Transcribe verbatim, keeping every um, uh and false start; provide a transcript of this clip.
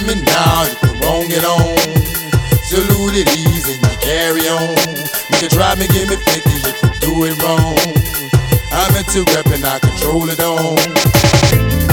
me now, you can wrong it on. Salute it easy and you carry on. You can try me, give me fifty if you do it wrong. I'm into rap and I control it on.